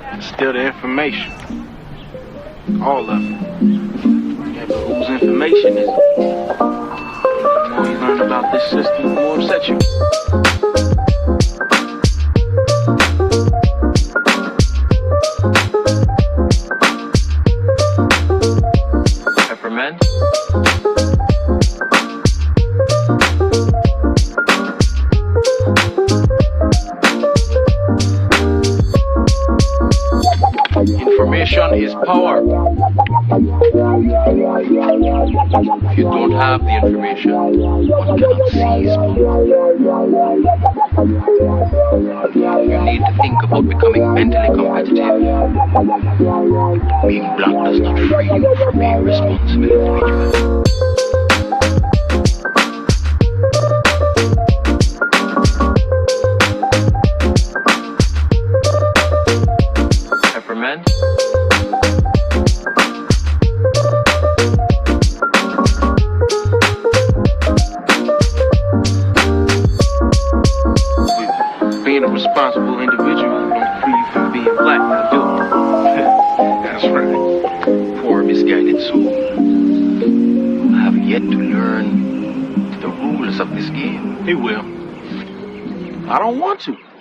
Still the information. All of it. Yeah, but whose information is it? The more you learn about this system, the more upset you. Peppermint? Information is power. If you don't have the information, one cannot seize power. You need to think about becoming mentally competitive. Being black does not free you from being responsible individual. Peppermint? Being a responsible individual don't free you from being black, now do it. That's right. Poor misguided soul who have yet to learn the rules of this game. He will. I don't want to.